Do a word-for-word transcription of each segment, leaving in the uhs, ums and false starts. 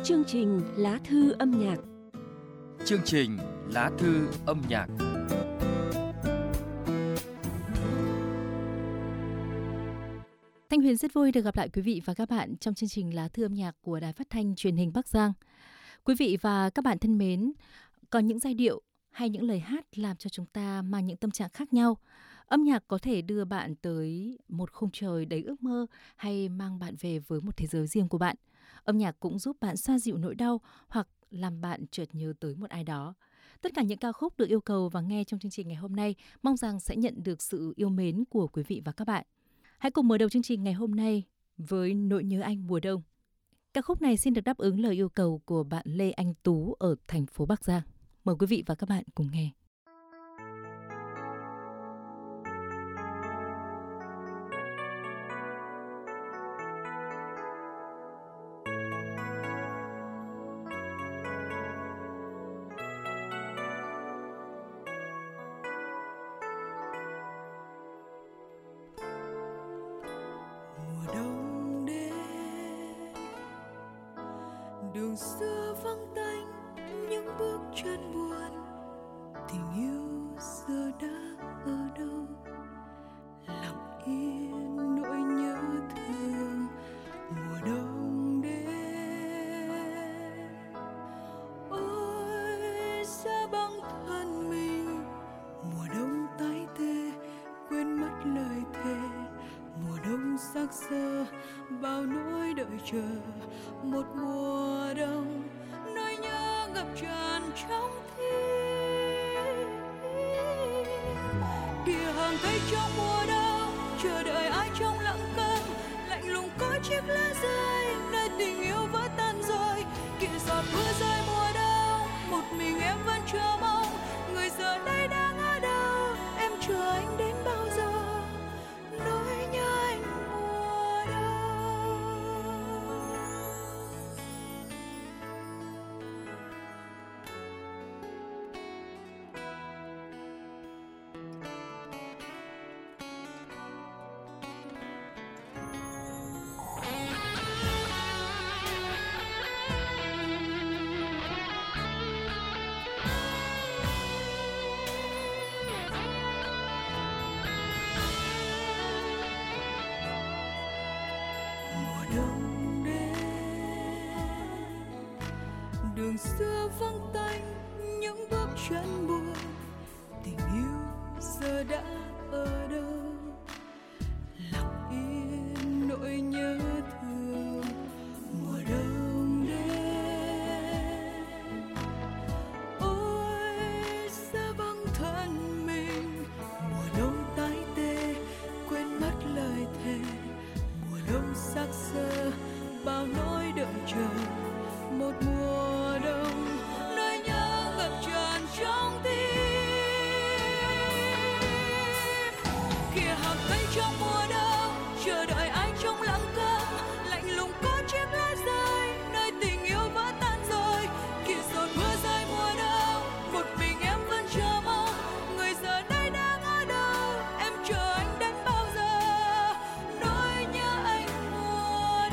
Chương trình Lá thư âm nhạc. Chương trình Lá thư âm nhạc. Thanh Huyền rất vui được gặp lại quý vị và các bạn trong chương trình Lá thư âm nhạc của Đài Phát thanh Truyền hình Bắc Giang. Quý vị và các bạn thân mến, có những giai điệu hay những lời hát làm cho chúng ta mang những tâm trạng khác nhau. Âm nhạc có thể đưa bạn tới một khung trời đầy ước mơ hay mang bạn về với một thế giới riêng của bạn. Âm nhạc cũng giúp bạn xoa dịu nỗi đau hoặc làm bạn chợt nhớ tới một ai đó. Tất cả những ca khúc được yêu cầu và nghe trong chương trình ngày hôm nay mong rằng sẽ nhận được sự yêu mến của quý vị và các bạn. Hãy cùng mở đầu chương trình ngày hôm nay với Nỗi nhớ anh mùa đông. Ca khúc này xin được đáp ứng lời yêu cầu của bạn Lê Anh Tú ở thành phố Bắc Giang. Mời quý vị và các bạn cùng nghe. Đường xưa vắng tanh những bước chân buồn, tình yêu giờ đã ở đâu? Lặng yên nỗi nhớ thương mùa đông đến. Ôi xa băng thân mình, mùa đông tái tê quên mất lời thề. Mùa đông xác xơ bao nỗi đợi chờ, một mùa đông nỗi nhớ ngập tràn trong tim. Kìa hàng cây trong mùa đông chờ đợi ai trong lặng câm, lạnh lùng có chiếc lá rơi nơi tình yêu vỡ tan rồi. Kìa giọt mưa rơi mùa đông, một mình em vẫn chờ mong người giờ đây đang ở đâu. Em chờ anh đến bao giờ? Nỗi nhớ anh mùa đông. Đường xưa vắng tanh những bước chân buồn, tình yêu giờ đã ở đâu? Lặng yên nỗi nhớ thương mùa đông đến. Ôi xa băng thân mình, mùa đông tái tê quên mất lời thề. Mùa đông xác xơ bao nỗi đợi chờ, một mùa đông nỗi nhớ ngập tràn trong tim. Kìa hàng cây trong mùa đông chờ đợi ai trong lặng câm, lạnh lùng có chiếc lá rơi nơi tình yêu vỡ tan rồi. Kìa giọt mưa rơi mùa đông, một mình em vẫn chờ mong người giờ đây đang ở đâu. Em chờ anh đến bao giờ? Nỗi nhớ anh mùa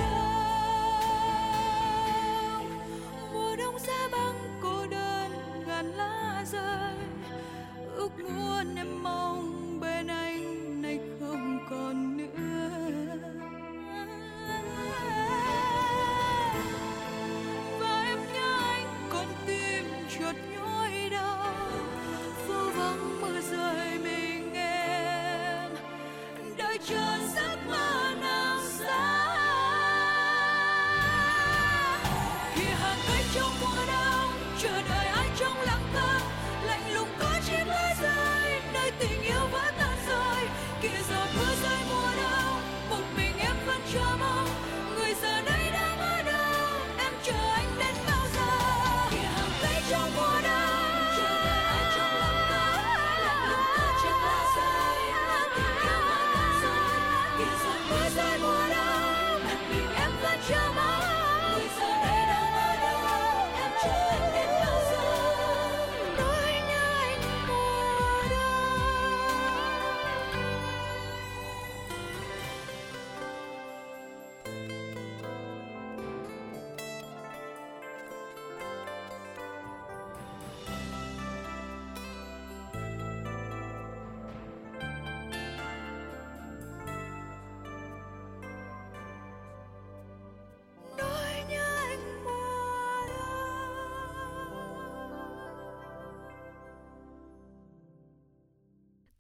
đông. Mùa đông giá băng cô đơn ngàn lá rơi, ước muốn em mong bên anh này không còn nữa. Và em nhớ anh con tim chợt nhói đau, phố vắng mưa rơi mình em đợi chờ giấc mơ nào xa. Kìa hàng cây trong mùa đông chờ đợi ai trong lặng câm, lạnh lùng có chiếc lá rơi nơi tình yêu vỡ tan rồi. Kìa giọt mưa rơi mùa đông, một mình em vẫn chờ mong người giờ đây đang ở đâu. Em chờ anh đến bao giờ? Kìa hàng cây trong mùa đông chờ đợi ai trong lặng câm, lạnh lùng có chiếc lá rơi nơi tình yêu vỡ tan rồi. Kìa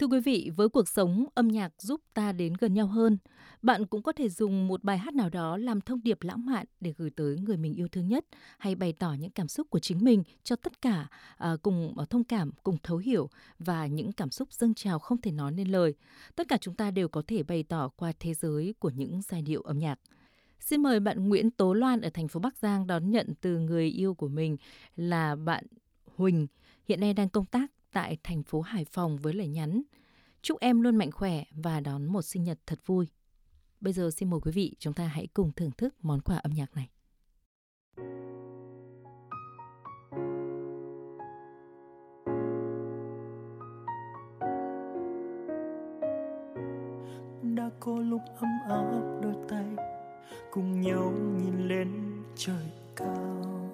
Thưa quý vị, với cuộc sống, âm nhạc giúp ta đến gần nhau hơn. Bạn cũng có thể dùng một bài hát nào đó làm thông điệp lãng mạn để gửi tới người mình yêu thương nhất, hay bày tỏ những cảm xúc của chính mình cho tất cả à, cùng à, thông cảm, cùng thấu hiểu, và những cảm xúc dâng trào không thể nói nên lời. Tất cả chúng ta đều có thể bày tỏ qua thế giới của những giai điệu âm nhạc. Xin mời bạn Nguyễn Tố Loan ở thành phố Bắc Giang đón nhận từ người yêu của mình là bạn Huỳnh, hiện nay đang công tác tại thành phố Hải Phòng với lời nhắn: chúc em luôn mạnh khỏe và đón một sinh nhật thật vui. Bây giờ xin mời quý vị chúng ta hãy cùng thưởng thức món quà âm nhạc này. Đã có lúc ấm áp đôi tay cùng nhau nhìn lên trời cao,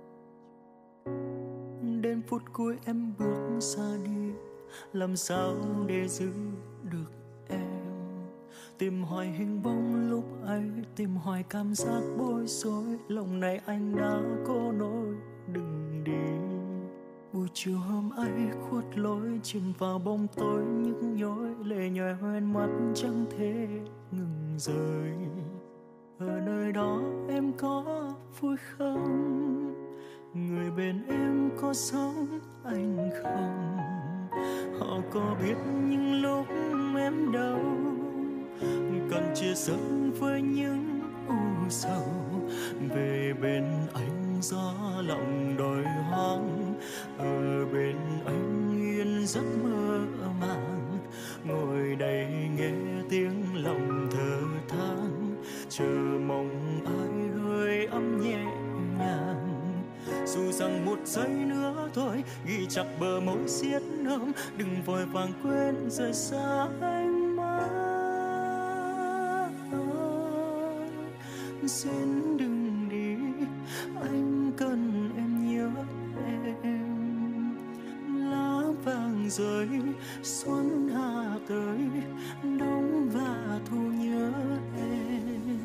đến phút cuối em bước xa đi, làm sao để giữ được em. Tìm hoài hình bóng lúc ấy, tìm hoài cảm giác bối rối, lòng này anh đã có nỗi đừng đi. Buổi chiều hôm ấy khuất lối, chìm vào bóng tối nhức nhối, lệ nhòe hoen mắt chẳng thể ngừng rơi. Ở nơi đó em có vui không? Người bên em có sống anh không? Họ có biết những lúc em đau, cần chia sẻ với những u sầu. Về bên anh gió lòng đồi hoang, ở bên anh yên giấc mơ màng. Ngồi đây nghe tiếng lòng thở than, chờ mong ai hơi ấm nhẹ nhàng. Dù rằng một giây nữa thôi, ghi chặt bờ môi xiết ấm, đừng vội vàng quên rời xa anh mãi. Xin đừng đi, anh cần em nhớ em. Lá vàng rơi, xuân hạ tới, đông và thu nhớ em.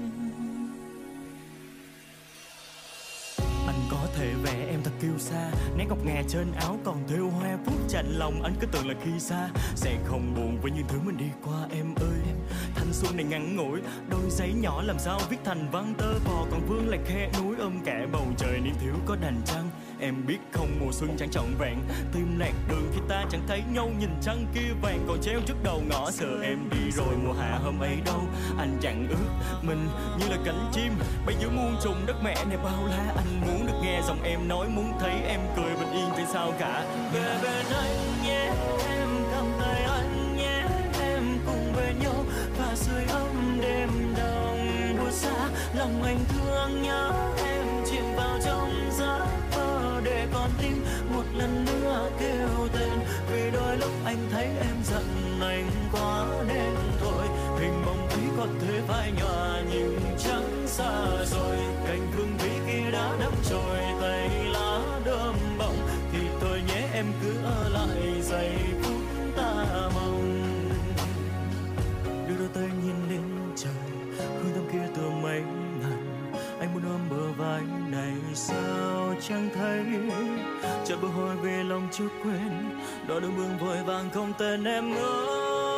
Anh có thể vẽ em thật kiêu sa, nét ngọc ngà trên áo còn thêu hoa phút chạnh lòng. Anh cứ tưởng là khi xa sẽ không buồn với những thứ mình đi qua em ơi. Thanh xuân này ngắn ngủi, đôi giấy nhỏ làm sao viết thành văn tơ vò, còn vương lại khe núi ôm cả bầu trời niên thiếu có đành trăng. Em biết không, mùa xuân chẳng trọn vẹn, tim lạc đường khi ta chẳng thấy nhau, nhìn trăng kia vàng còn treo trước đầu ngõ. Sợ em đi rồi mùa hạ hôm ấy đâu, anh chẳng ước mình như là cánh chim bay giữa muôn trùng đất mẹ này bao la. Anh muốn được nghe giọng em nói, muốn thấy em cười bình yên trên sao cả. Về bên anh nhé, em cầm tay anh nhé, em cùng về nhau và sưởi ấm đêm đông buốt xa. Lòng anh thương nhớ em, chìm vào trong giấc mơ để con tim một lần nữa kêu tên. Vì đôi lúc anh thấy em giận anh quá nên thôi, hình bóng ấy có thể phai nhòa nhưng chẳng xa rồi. Cành hương vĩ kia đã đắm trôi, tay lá đơm bông thì thôi nhé, em cứ ở lại giây phút ta mong. Đưa đôi tay nhìn lên trời, hương thơm kia từ mấy ngàn. Anh muốn ôm bờ vai này sao chẳng thấy, chợt bồi hồi về lòng chưa quên, đó đường bước vội vàng không tên em nữa.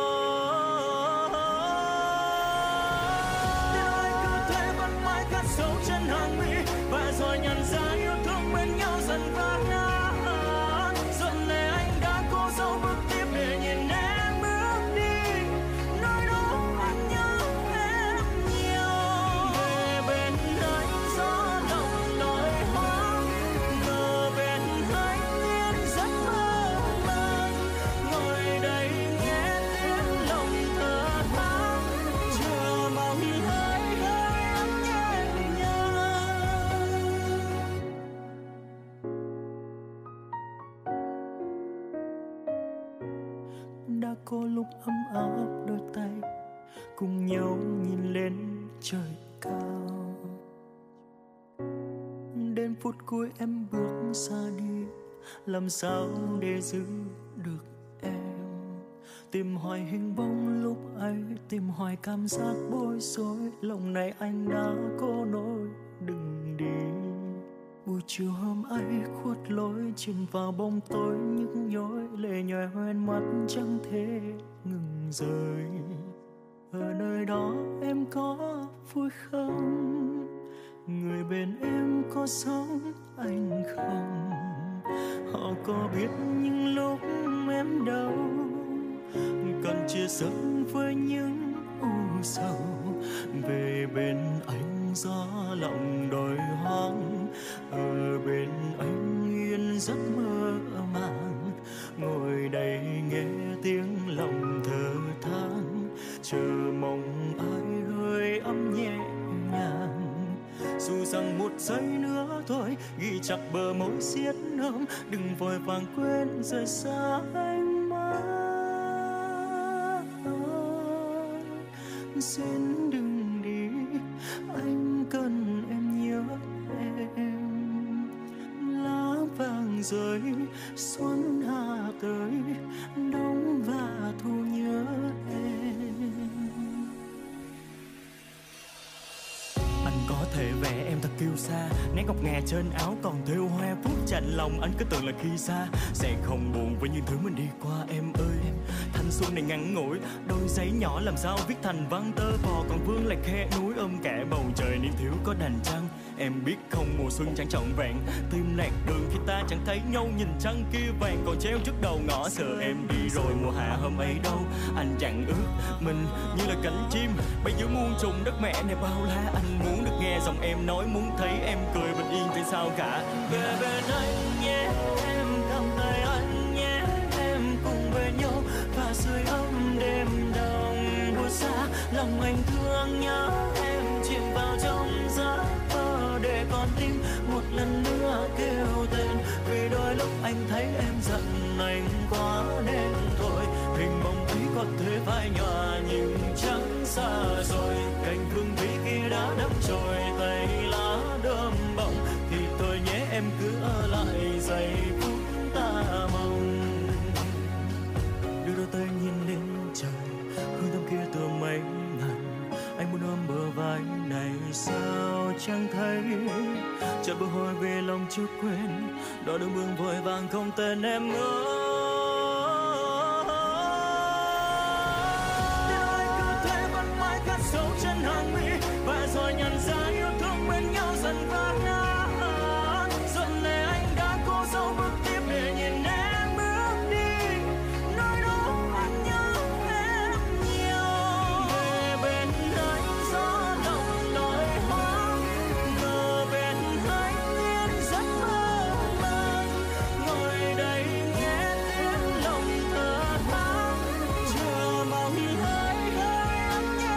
Sâu chân hàng mi và rồi nhận ra yêu thương bên nhau dần vỡ nát. Dần này anh đã cố dấu bước tiếp để nhìn em bước đi, nơi đó anh nhớ em nhiều. Về bên anh gió lòng đồi hoang, ngờ bên anh yên giấc mơ màng. Ngồi đây nghe tiếng lòng thở than, chờ mong hơi hơi em nhé. Đã có lúc ấm áp đôi tay cùng nhau nhìn lên trời cao, đến phút cuối em bước xa đi, làm sao để giữ được em. Tìm hoài hình bóng lúc ấy, tìm hoài cảm giác bối rối, lòng này anh đã có nỗi đừng đi. buổi chiều hôm ấy khuất lối chìm vào bóng tối nhức nhối, lệ nhòe hoen mắt chẳng thể ngừng rơi. Ở nơi đó em có vui không? Người bên em có sống anh không? Họ có biết những lúc em đau cần chia sẻ với những u sầu. Về bên anh gió lòng đồi hoang, ở bên anh yên giấc mơ màng. Ngồi đây nghe tiếng lòng thở than, chờ mong ai hơi ấm nhẹ nhàng. Dù rằng một giây nữa thôi ghi chặt bờ môi xiết ấm, đừng vội vàng quên rời xa anh mãi. Xin đừng đi, anh cần em nhớ em. Lá vàng rơi, xuân hạ tới, đông và thu nhớ em. Anh có thể vẽ em thật kiêu sa, nét ngọc ngà trên áo còn thêu hoa. Phút chạnh lòng anh cứ tưởng là khi xa sẽ không buồn với những thứ mình đi qua em ơi. Thanh xuân này ngắn ngủi, đôi giấy nhỏ làm sao viết thành văn tơ vò. Còn vương lại khe núi ôm cả bầu trời niềm thiếu có đành trăng. Em biết không, mùa xuân chẳng trọn vẹn, tim lạc đường khi ta chẳng thấy nhau. Nhìn trăng kia vàng còn treo trước đầu ngõ, sợ em đi rồi mùa hạ hôm ấy đâu. Anh chẳng ước mình như là cánh chim bay giữa muôn trùng đất mẹ này bao la. Anh muốn được nghe giọng em nói, muốn thấy em cười bình yên trên sao cả. Về bên anh nhé, em cầm tay anh nhé, em cùng về nhau và sưởi ấm đêm đông buốt xa. Lòng anh thương nhớ em chìm vào trong giấc mơ, để con tim một lần nữa kêu tên. Vì đôi lúc anh thấy em giận anh quá nên thôi, hình bóng ấy có thể phai nhòa nhưng chẳng xa rồi. Cành hương thủy kia đã đắm trôi, tay lá đơm bông thì thôi nhé em cứ ở lại giây phút ta mong. Đưa đôi tay nhìn lên trời, hương thơm kia từ mấy ngàn. Anh muốn ôm bờ vai này sao chẳng thấy, chợt bồi hồi về lòng chưa quên. Đó đường mương vội vàng không tên em ơi. Sâu chân hàng mi và rồi nhận ra yêu thương bên nhau dần vỡ nát. Dần này anh đã cố dấu bước tiếp để nhìn em bước đi, nơi đó anh nhớ em nhiều. Về bên anh gió lòng đồi hoang, ngờ bên anh yên giấc mơ màng. Ngồi đây nghe tiếng lòng thở than, chờ mong hơi hơi ấm nhẹ.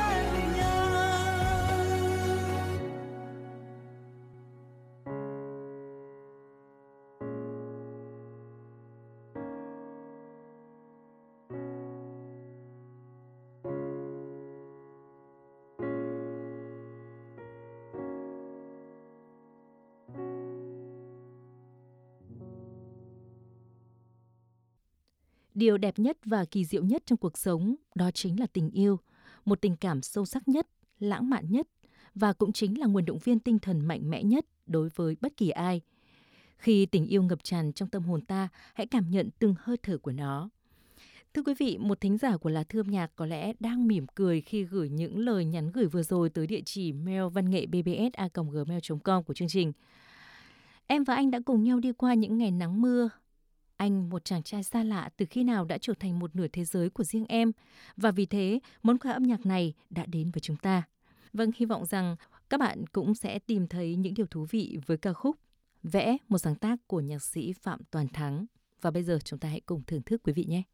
Điều đẹp nhất và kỳ diệu nhất trong cuộc sống đó chính là tình yêu, một tình cảm sâu sắc nhất, lãng mạn nhất và cũng chính là nguồn động viên tinh thần mạnh mẽ nhất đối với bất kỳ ai. Khi tình yêu ngập tràn trong tâm hồn ta, hãy cảm nhận từng hơi thở của nó. Thưa quý vị, một thính giả của Lá Thư Âm Nhạc có lẽ đang mỉm cười khi gửi những lời nhắn gửi vừa rồi tới địa chỉ mail văn nghệ b b s a còng gmail chấm com của chương trình. Em và anh đã cùng nhau đi qua những ngày nắng mưa. Anh, một chàng trai xa lạ, từ khi nào đã trở thành một nửa thế giới của riêng em. Và vì thế, món quà âm nhạc này đã đến với chúng ta. Vâng, hy vọng rằng các bạn cũng sẽ tìm thấy những điều thú vị với ca khúc Vẽ, một sáng tác của nhạc sĩ Phạm Toàn Thắng. Và bây giờ chúng ta hãy cùng thưởng thức quý vị nhé.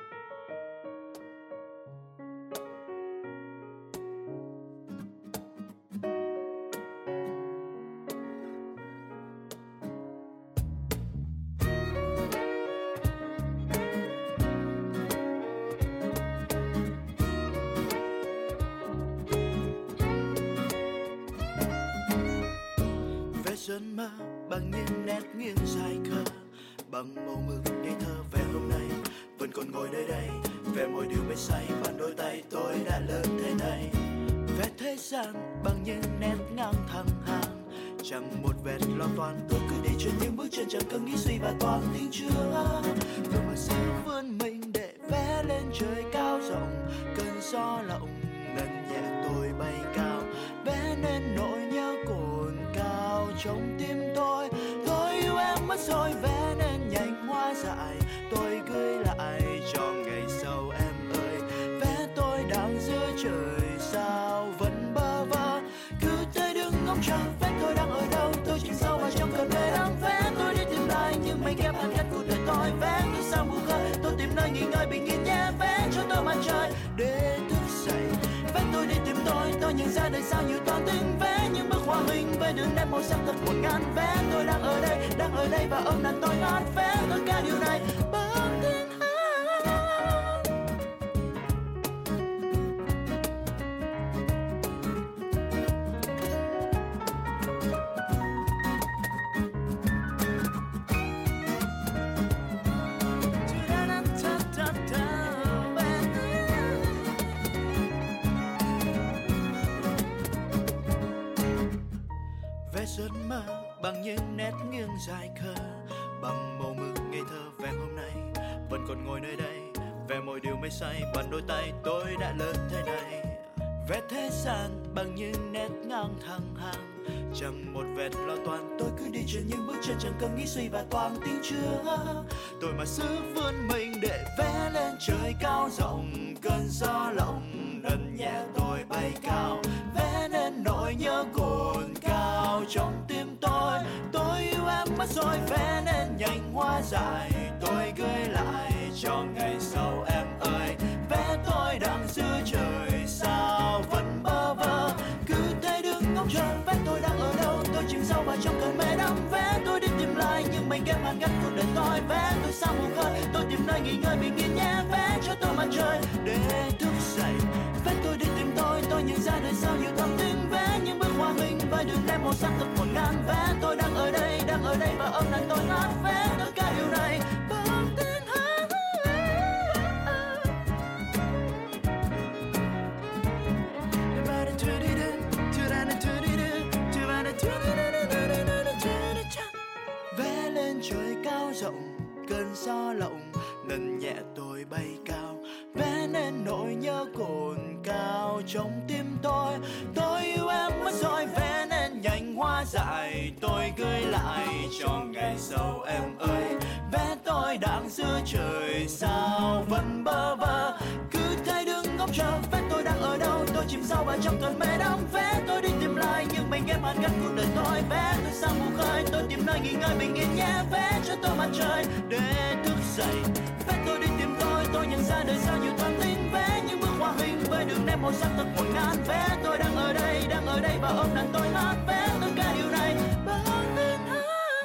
Giấc mơ bằng những nét nghiêng dài khờ, bằng màu mực để thơ về hôm nay vẫn còn ngồi nơi đây. Về mỗi điều mê say bằng đôi tay tôi đã lớn thế này. Vẽ thế gian bằng những nét ngang thẳng hàng, chẳng một vệt lo toan. Tôi cứ đi trên những bước chân chẳng cần nghĩ suy và toan tiếng chưa. Tôi mà sẽ vươn mình để vẽ lên trời cao rộng, cơn gió lộng lần nhẹ tôi bay cao, vẽ nên nỗi nhớ cồn cao trong tim tôi. Tôi yêu em mất rồi, vẽ nên nhành hoa dại tôi gửi lại cho ngày sau em ơi. Vẽ tôi đang giữa trời sao vẫn bơ vơ, cứ tới đứng ngóng chờ. Vẽ tôi đang ở đâu, tôi chìm sâu vào trong cơn mê đang vẽ tôi đi tìm lại nhưng mây ghép hàn gắn cuộc đời tôi. Vẽ tôi sao mù khơi, tôi tìm nơi nghỉ ngơi bình yên nhé. Vẽ cho tôi mặt trời để thức dậy. Vẽ tôi đi tìm tôi, tôi nhận ra đời sao nhiều toan tính. Vẽ những bức họa hình với đường nét màu sắc thật một ngàn. Vẽ tôi đang ở đây, đang ở đây và ôm đàn tôi hát. Vẽ tôi cả điều này bằng tiếng hát. Vẽ giấc mơ bằng những nét nghiêng dài khờ, bằng màu mực ngây thơ. Vẽ hôm nay vẫn còn ngồi nơi đây, vẽ mỗi điều mây say bằng đôi tay tôi đã lớn thế này. Vẽ thế gian bằng những nét ngang thẳng hàng, chẳng một vệt lo toan. Tôi cứ đi trên những bước chân chẳng cần nghĩ suy và toan tiếng chưa. Tôi mà giữ vươn mình để vẽ lên trời cao rộng, cơn gió lộng lần nhẹ tôi bay cao, vẽ nên nỗi nhớ cồn cao trong tim tôi. Tôi yêu em mất rồi, vẽ nên nhành hoa dại tôi gửi lại cho ngày sau em ơi. Vẽ tôi đang giữa trời sao vẫn bơ vơ, cứ thế đứng ngóng chờ. Vẽ tôi đang ở đâu, tôi chìm sâu vào trong cơn mê đắm. Vẽ tôi đi tìm lại nhưng mây ghép hàn gắn cuộc đời tôi. Vẽ tôi sao mù khơi, tôi tìm nơi nghỉ ngơi bình yên nhé. Vẽ cho tôi mặt trời để thức dậy. Vẽ tôi đi tìm tôi, tôi nhận ra đời sao nhiều toan tính. Vẽ những bức họa hình với đường nét màu sắc thật một ngàn. Vẽ tôi đang ở đây, đang ở đây và ôm đàn tôi hát. Vẽ tất cả điều này bằng tiếng hát. Vẽ lên trời cao rộng, cơn gió lộng lần nhẹ tôi bay cao, vẽ nên nỗi nhớ cồn cao trong tim tôi. Tôi yêu em mất rồi, vẽ nên nhành hoa dại tôi gửi lại cho ngày sau em ơi. Vẽ tôi đang giữa trời sao vẫn bơ vơ, cứ thế đứng ngóng chờ. Vẽ tôi đang ở đâu, tôi chìm sâu vào trong cơn mê đắm. Vẽ tôi đi tìm lại nhưng mây ghép hàn gắn cuộc đời tôi. Vẽ tôi sao mù khơi, tôi tìm nơi nghỉ ngơi bình yên nhé. Vẽ cho tôi mặt trời để thức dậy. Vẽ tôi đi tìm tôi, tôi nhận ra đời sao nhiều toan tính. Vẽ những bức họa hình với đường nét màu sắc thật một ngàn. Vẽ tôi đang ở đây, đang ở đây và ôm đàn tôi hát. Vẽ tất cả điều này bằng tiếng hát.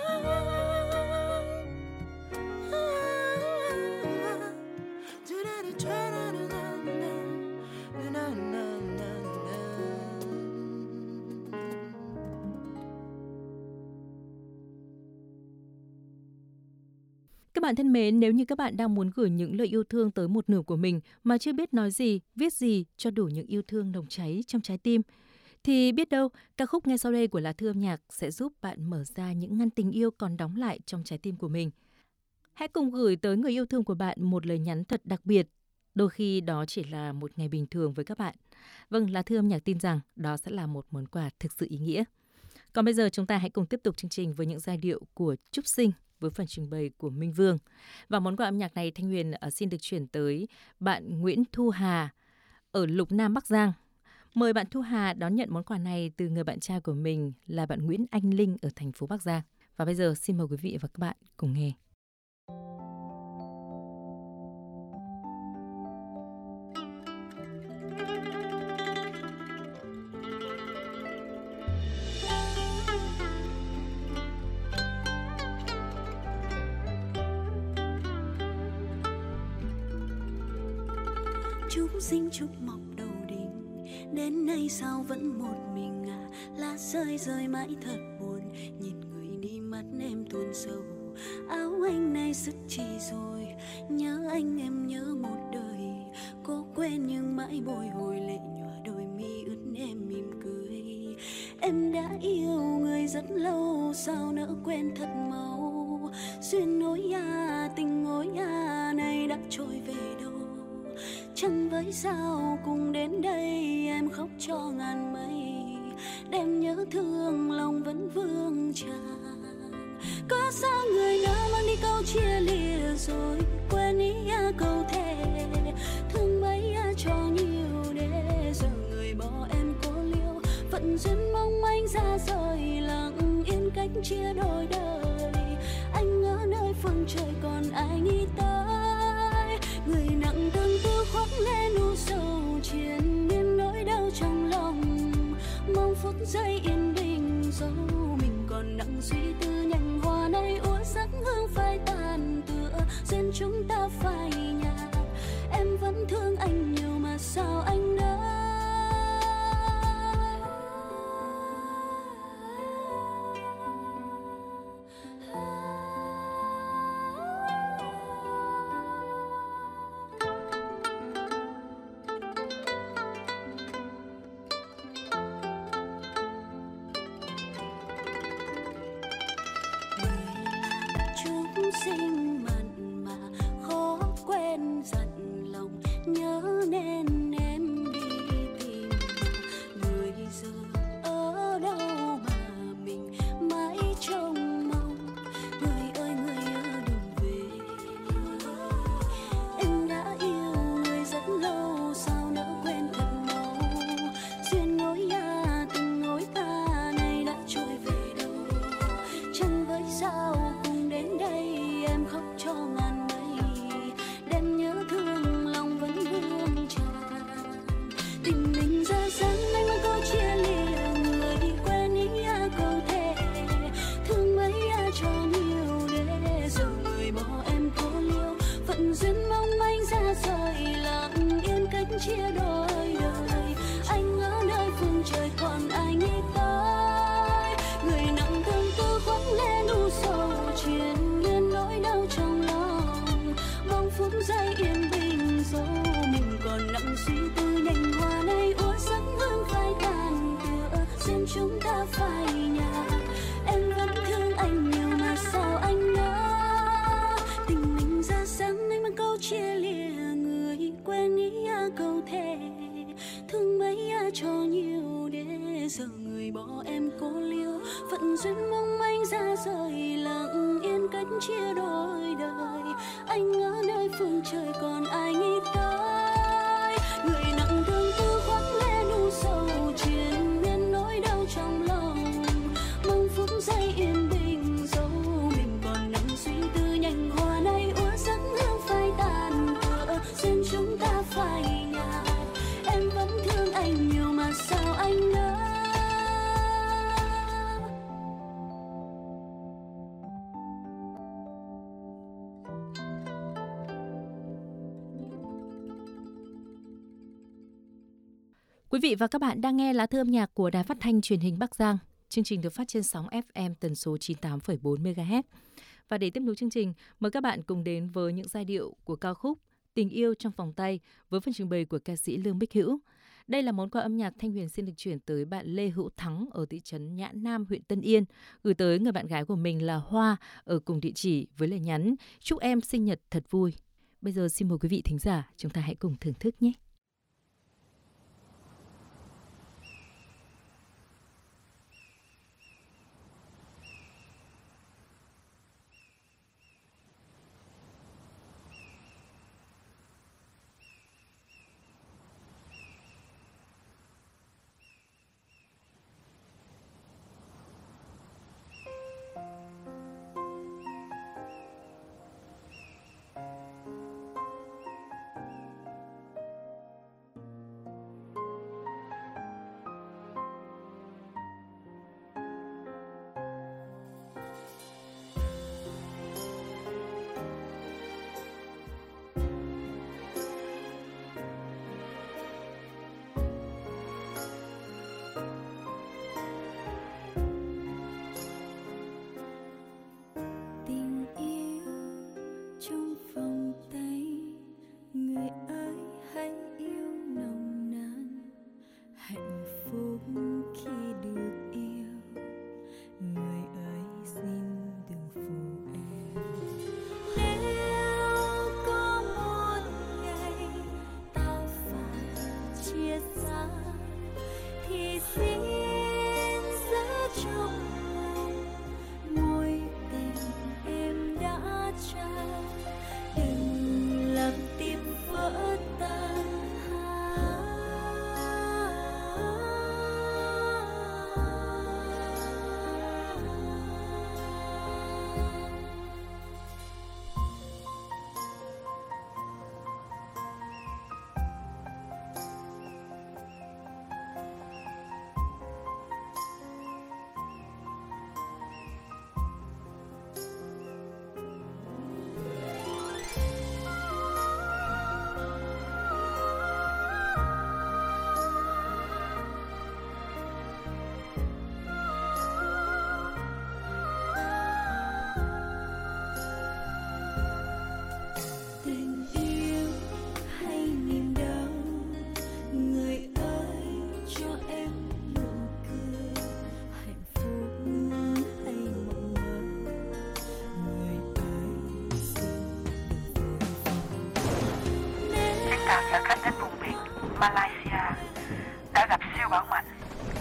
Các bạn thân mến, nếu như các bạn đang muốn gửi những lời yêu thương tới một nửa của mình mà chưa biết nói gì, viết gì cho đủ những yêu thương nồng cháy trong trái tim, thì biết đâu ca khúc ngay sau đây của Lá Thư Âm Nhạc sẽ giúp bạn mở ra những ngăn tình yêu còn đóng lại trong trái tim của mình. Hãy cùng gửi tới người yêu thương của bạn một lời nhắn thật đặc biệt. Đôi khi đó chỉ là một ngày bình thường với các bạn. Vâng, Lá Thư Âm Nhạc tin rằng đó sẽ là một món quà thực sự ý nghĩa. Còn bây giờ chúng ta hãy cùng tiếp tục chương trình với những giai điệu của Trúc Sinh với phần trình bày của Minh Vương. Và món quà âm nhạc này Thanh Huyền xin được chuyển tới bạn Nguyễn Thu Hà ở Lục Nam, Bắc Giang. Mời bạn Thu Hà đón nhận món quà này từ người bạn trai của mình là bạn Nguyễn Anh Linh ở thành phố Bắc Giang. Và bây giờ xin mời quý vị và các bạn cùng nghe. Chúc sinh chúc mọc đầu đình, đến nay sao vẫn một mình à? Lá rơi rơi mãi thật buồn, nhìn người đi mắt em tuôn sâu. Áo anh này sứt chi rồi, nhớ anh em nhớ một đời. Cố quên nhưng mãi bồi hồi lệ nhòa đôi mi ướt em mỉm cười. Em đã yêu người rất lâu sao nỡ quên thật mau. Duyên nối à tình nối à này đã trôi về đâu. Chẳng với sao cùng đến đây em khóc cho ngàn mây. Đêm nhớ thương lòng vẫn vương tràn. Có sao người đã mang đi câu chia lìa rồi. Quên ý à câu thề. Thương mấy à cho nhiều để giờ người bỏ em cố liêu. Phận duyên mong manh ra rời lặng yên cách chia đôi đời. Anh ở nơi phương trời còn ai nghĩ tới. Người nặng tương tư khoác lên u sầu triền miên nỗi đau trong lòng. Mong phút giây yên bình dẫu mình còn nặng suy tư. Nhành hoa này úa sắc hương phai tàn tựa duyên chúng ta phai nhạt. Em vẫn thương anh nhiều mà sao anh nỡ. Sinh mặn mà khó quên dặn lòng. Nhớ nên em đi tìm người giờ ở đâu mà mình mãi trông mong. Người ơi người ơi đừng về. Em đã yêu người rất lâu sao nỡ quên thật mau. Duyên nối à tình nối ta này đã trôi về đâu. Chẳng với sao cùng đến đây em khóc cho ngàn mây. Đêm nhớ thương lòng vẫn vương tràn. Tình mình ra sáng anh mang câu chia lìa. Người quên ý à câu thề. Thương mấy à cho nhiều để giờ người bỏ em cố liêu. Phận duyên mong manh ra rời lặng yên cách chia đôi đời. Anh ở nơi phương trời còn ai nghĩ tới. Người nặng thương tư khoác lên u sầu triền trong lòng. Mong phút giây yên bình dẫu mình còn nặng suy tư. Nhành hoa này úa sắc hương phai tàn tựa duyên chúng ta phai nhạt. Em vẫn thương anh nhiều mà sao anh nỡ. Tình mình ra sáng anh mang câu chia lìa. Người quên ý à câu thề. Thương mấy à cho nhiều để giờ người bỏ em cố liêu. Phận duyên mong manh ra rời lặng yên cách chia đôi đời. Anh ở nơi phương trời còn ai nghĩ tới. Người nặng thương tư khoác lên u sầu triền miên nỗi đau trong lòng. Mong phút giây yên bình dẫu mình còn nặng suy tư. Nhành hoa này úa sắc hương phai tàn tựa duyên chúng ta phai nhạt. Em vẫn thương anh nhiều mà sao anh nỡ. Quý vị và các bạn đang nghe Lá Thư âm nhạc của Đài Phát thanh Truyền hình Bắc Giang. Chương trình được phát trên sóng ép em tần số chín mươi tám phẩy bốn mê ga héc. Và để tiếp nối chương trình, mời các bạn cùng đến với những giai điệu của ca khúc Tình yêu trong vòng tay với phần trình bày của ca sĩ Lương Bích Hữu. Đây là món quà âm nhạc Thanh Huyền xin được chuyển tới bạn Lê Hữu Thắng ở thị trấn Nhã Nam, huyện Tân Yên, gửi tới người bạn gái của mình là Hoa ở cùng địa chỉ với lời nhắn chúc em sinh nhật thật vui. Bây giờ xin mời quý vị thính giả, chúng ta hãy cùng thưởng thức nhé.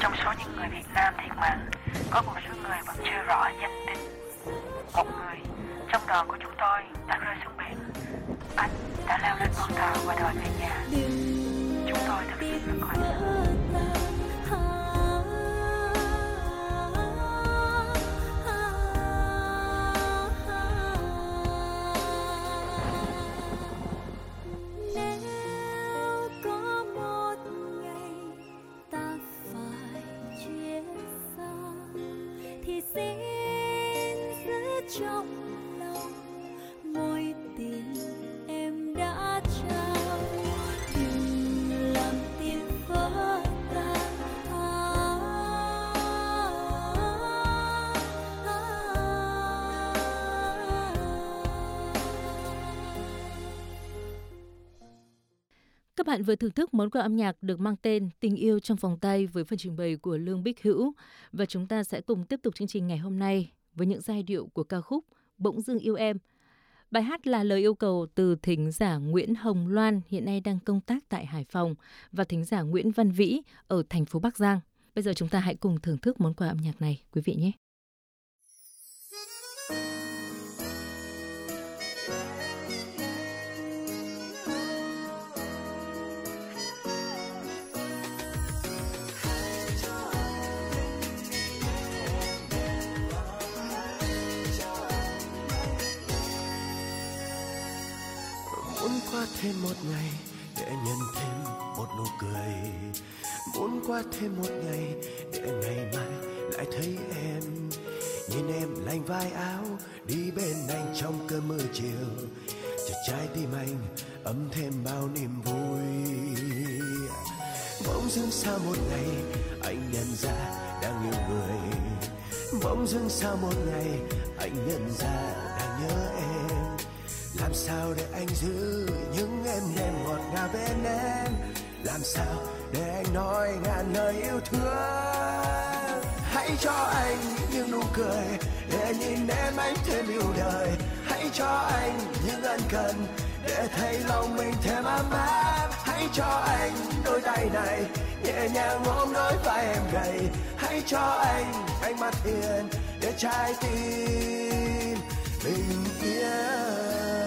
trong số những người Việt Nam thiệt mạng, có một số người vẫn chưa rõ danh tính. Một người trong đoàn của chúng tôi đã rơi xuống biển. Anh đã leo lên con tàu và đòi về nhà. Chúng tôi thực sự rất hoảng sợ. Các bạn vừa thưởng thức món quà âm nhạc được mang tên Tình yêu trong vòng tay với phần trình bày của Lương Bích Hữu. Và chúng ta sẽ cùng tiếp tục chương trình ngày hôm nay với những giai điệu của ca khúc Bỗng dưng yêu em. Bài hát là lời yêu cầu từ thính giả Nguyễn Hồng Loan, hiện nay đang công tác tại Hải Phòng, và thính giả Nguyễn Văn Vĩ ở thành phố Bắc Giang. Bây giờ chúng ta hãy cùng thưởng thức món quà âm nhạc này, quý vị nhé. Muốn qua thêm một ngày để nhận thêm một nụ cười, muốn qua thêm một ngày để ngày mai lại thấy em, nhìn em lành vai áo đi bên anh trong cơn mưa chiều, chợt trái tim anh ấm thêm bao niềm vui. Bỗng dưng sau một ngày anh nhận ra đang yêu người, bỗng dưng sau một ngày anh nhận ra đang nhớ em. Làm sao để anh giữ những em đêm ngọt ngào bên em, làm sao để anh nói ngàn lời yêu thương. Hãy cho anh những nụ cười để nhìn em anh thêm yêu đời, hãy cho anh những ân cần để thấy lòng mình thêm ấm áp. Hãy cho anh đôi tay này nhẹ nhàng ôm đôi vai em gầy, hãy cho anh ánh mắt hiền để trái tim bình yên.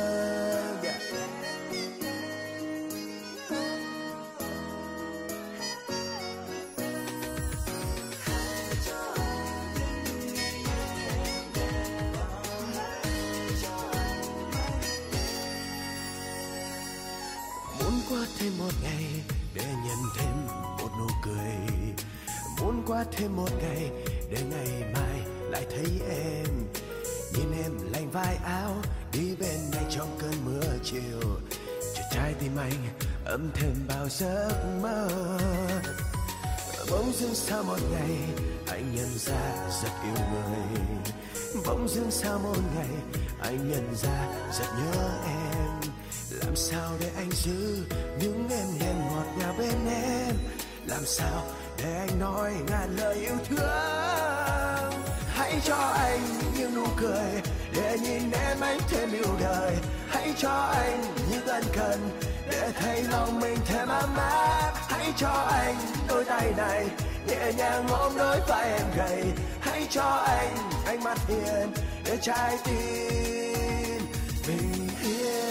Qua thêm một ngày để nhận thêm một nụ cười, muốn qua thêm một ngày để ngày mai lại thấy em, nhìn em lành vai áo đi bên anh trong cơn mưa chiều, cho trái tim anh ấm thêm bao giấc mơ. Bỗng dưng sau một ngày anh nhận ra rất yêu người, bỗng dưng sau một ngày anh nhận ra rất nhớ em. Làm sao để anh giữ những em đêm ngọt ngào bên em, làm sao để anh nói ngàn lời yêu thương. Hãy cho anh những nụ cười để nhìn em anh thêm yêu đời, hãy cho anh những ân cần để thấy lòng mình thêm ấm áp. Hãy cho anh đôi tay này nhẹ nhàng ôm đôi vai em gầy, hãy cho anh ánh mắt hiền để trái tim bình yên.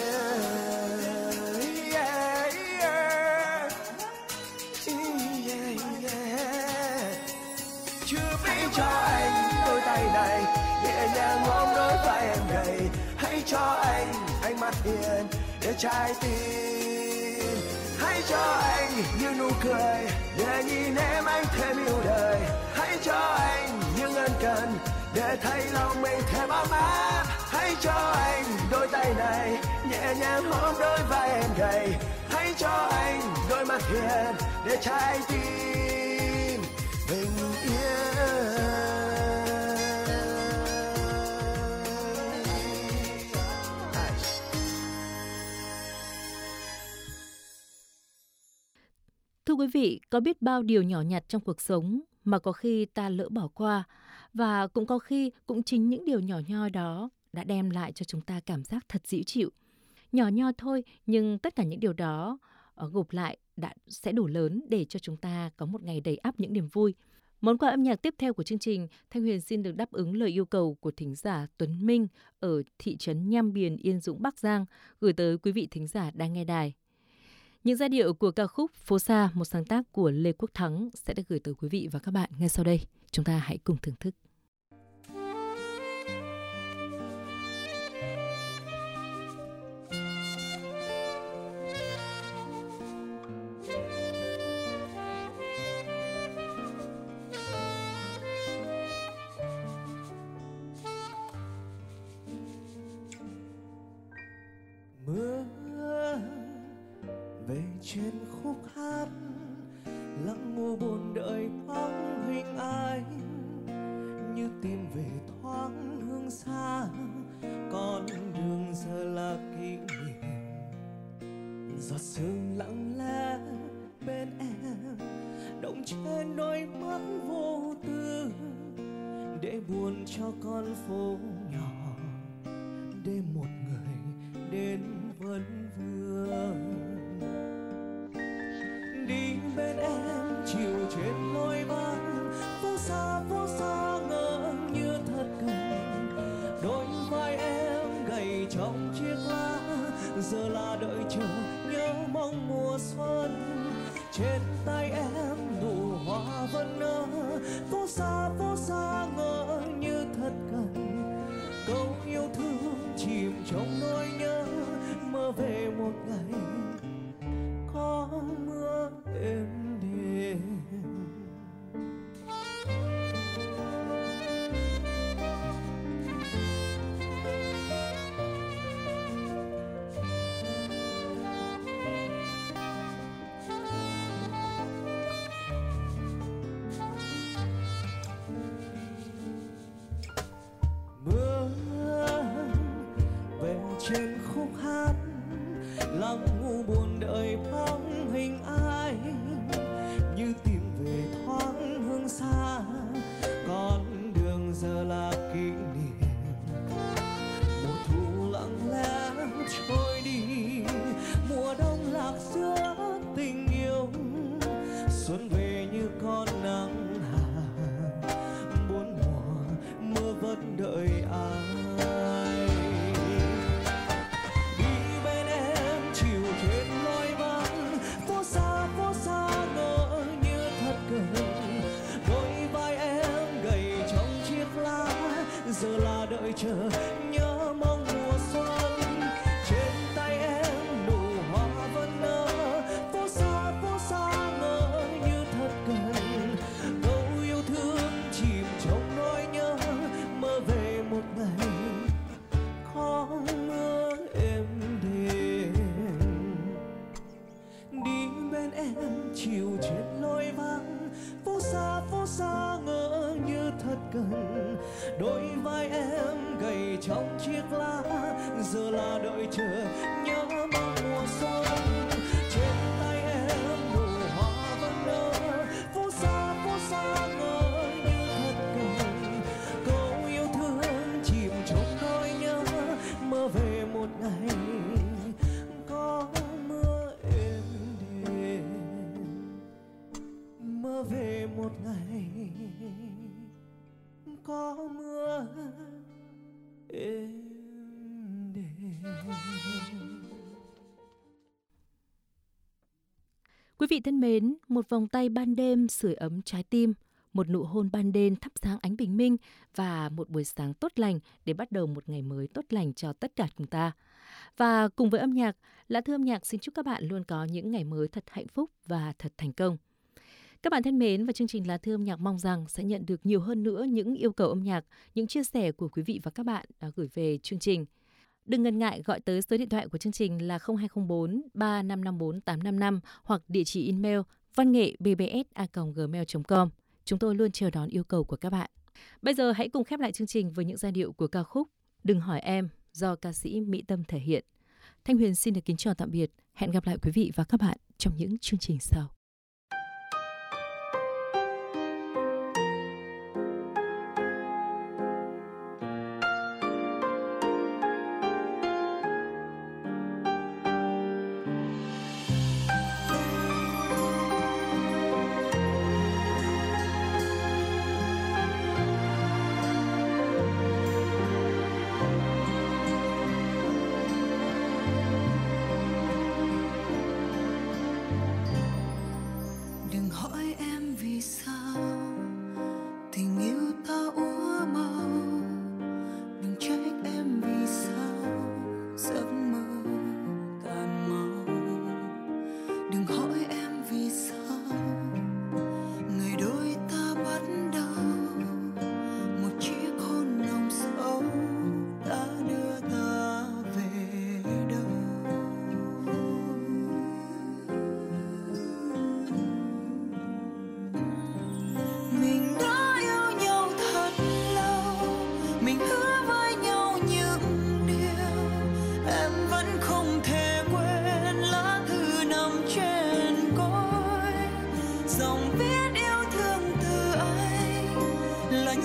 Cho anh đôi tay này nhẹ nhàng ôm đôi vai em gầy, hãy cho anh ánh mắt hiền để trái tim. Hãy cho anh những nụ cười để nhìn em anh thêm yêu đời, hãy cho anh những ân cần để thấy lòng mình thêm ấm áp. Hãy cho anh đôi tay này nhẹ nhàng ôm đôi vai em gầy, hãy cho anh đôi mắt hiền để trái tim bình yên. Thưa quý vị, có biết bao điều nhỏ nhặt trong cuộc sống mà có khi ta lỡ bỏ qua, và cũng có khi cũng chính những điều nhỏ nhoi đó đã đem lại cho chúng ta cảm giác thật dịu chịu. Nhỏ nhoi thôi, nhưng tất cả những điều đó gộp lại đã sẽ đủ lớn để cho chúng ta có một ngày đầy ắp những niềm vui. Món quà âm nhạc tiếp theo của chương trình, Thanh Huyền xin được đáp ứng lời yêu cầu của thính giả Tuấn Minh ở thị trấn Nham Biền, Yên Dũng, Bắc Giang, gửi tới quý vị thính giả đang nghe đài. Những giai điệu của ca khúc Phố Xa, một sáng tác của Lê Quốc Thắng sẽ được gửi tới quý vị và các bạn ngay sau đây. Chúng ta hãy cùng thưởng thức. Mưa về trên khúc hát, lặng ngủ buồn đợi bóng hình ai, như tìm về thoáng hương xa, con đường giờ là kỷ niệm. Giọt sương lặng lẽ bên em, động trên đôi mắt vô tư, để buồn cho con phố nhỏ, để một người đến vẫn vương. Đi bên em chiều trên lối vắng, phố xa phố xa ngỡ như thật gần. Đôi vai em gầy trong chiếc lá, giờ là đợi chờ nhớ mong mùa xuân. Trên tay em nụ hoa vẫn nở, phố xa phố xa ngỡ như thật gần. Câu yêu thương chìm trong nỗi nhớ, mơ về một ngày có mưa êm đềm. Mưa về trên khúc hát, lặng ngủ buồn đợi bóng hình ai, như tìm về thoáng hương xa, con đường giờ là kỷ niệm. Mùa thu lặng lẽ trôi đi, mùa đông lạc giữa tình yêu. Xuân về như con nắng hạ, bốn mùa mưa vẫn đợi ai. Giờ là đợi chờ nhớ mong mùa xuân. Trên tay em nụ hoa vẫn nở, phố xa phố xa ngỡ như thật gần. Câu yêu thương chìm trong nỗi nhớ, mơ về một ngày có mưa êm đềm. Đi bên em chiều trên lối vắng, phố xa phố xa ngỡ như thật gần. Đôi vai em gầy trong chiếc lá, giờ là đợi chờ nhớ mong mùa xuân. Trên tay em nụ hoa vẫn nở, phố xa phố xa ngỡ như thật gần. Câu yêu thương chìm trong nỗi nhớ, mơ về một ngày có mưa êm đềm. Mơ về một ngày có mưa êm đềm. Quý vị thân mến, một vòng tay ban đêm sưởi ấm trái tim, một nụ hôn ban đêm thắp sáng ánh bình minh và một buổi sáng tốt lành để bắt đầu một ngày mới tốt lành cho tất cả chúng ta. Và cùng với âm nhạc, Lá Thư âm nhạc xin chúc các bạn luôn có những ngày mới thật hạnh phúc và thật thành công. Các bạn thân mến, và chương trình Lá Thư âm nhạc mong rằng sẽ nhận được nhiều hơn nữa những yêu cầu âm nhạc, những chia sẻ của quý vị và các bạn đã gửi về chương trình. Đừng ngần ngại gọi tới số điện thoại của chương trình là không hai không bốn ba năm năm bốn tám năm năm hoặc địa chỉ email văn nghệ b b s a còng gmail chấm com. Chúng tôi luôn chờ đón yêu cầu của các bạn. Bây giờ hãy cùng khép lại chương trình với những giai điệu của ca khúc Đừng hỏi em do ca sĩ Mỹ Tâm thể hiện. Thanh Huyền xin được kính chào tạm biệt. Hẹn gặp lại quý vị và các bạn trong những chương trình sau.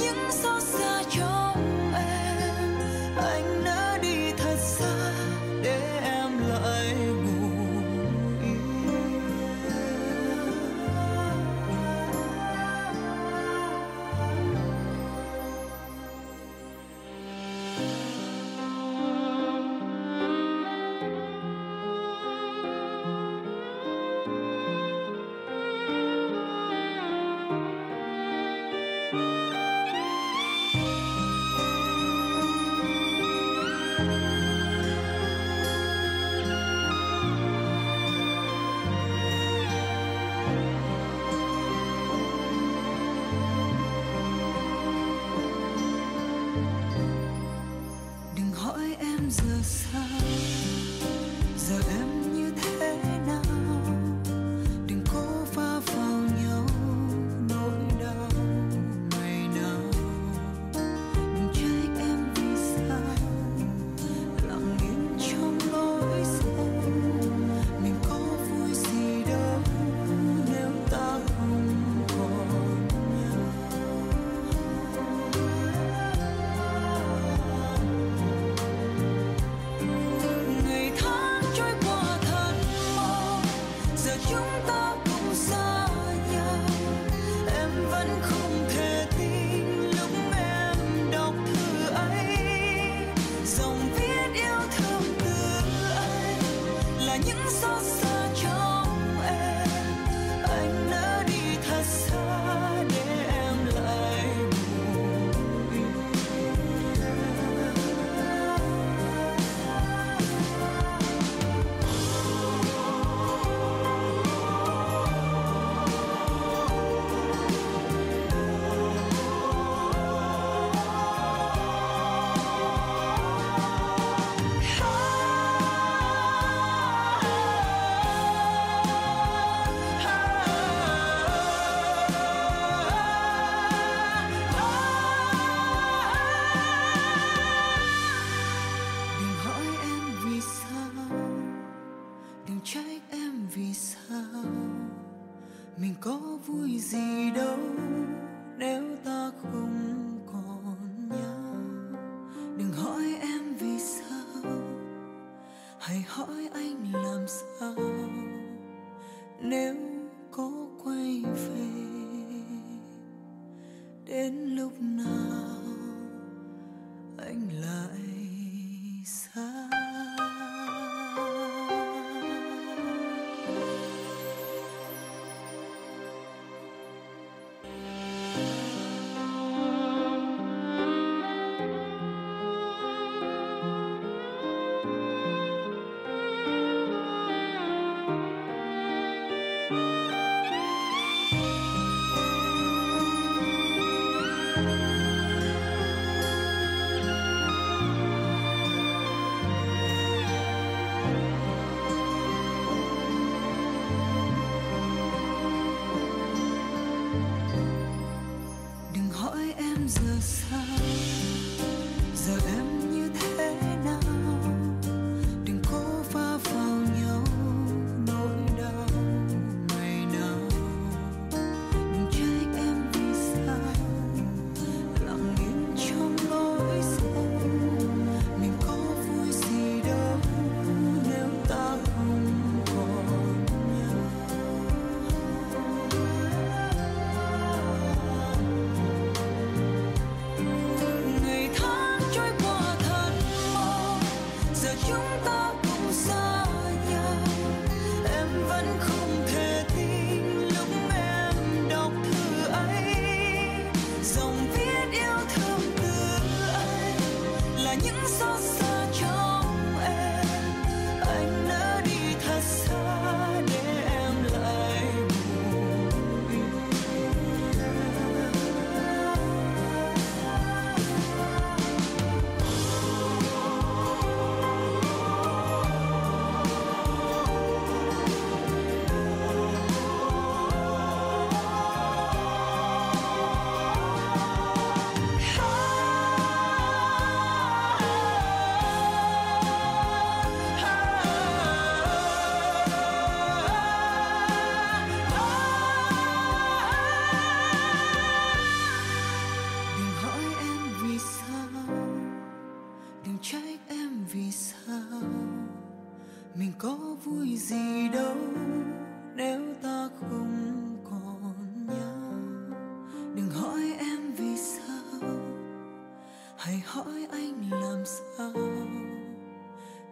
những xót xa trong em. Anh đã đi thật xa để em lại ngủ yên. Đừng hỏi em giờ sao, giờ em như thế nào. Đừng cố va vào nhau nỗi đau ngày nào. Đừng trách em vì sao lặng im trong nỗi sâu. Mình có vui gì đâu nếu ta không còn nhau. Ngày tháng trôi qua thật mau, giờ chúng ta cũng xa nhau. Em vẫn không thể tin lúc em đọc thư ấy. Dòng viết yêu thương từ anh là những xót xa trong em. Anh đã đi thật xa để em lại ngủ yên. Đừng hỏi em vì sao, đừng trách em vì sao. Mình có vui gì đâu nếu ta không còn nhau. Đừng hỏi em vì sao, hãy hỏi anh làm sao nếu có quay về. Đến lúc nào anh lại xa.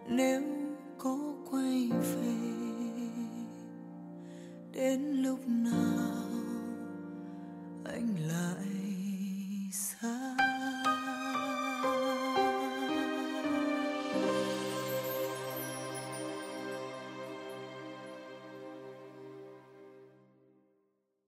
nếu có quay về, đến lúc nào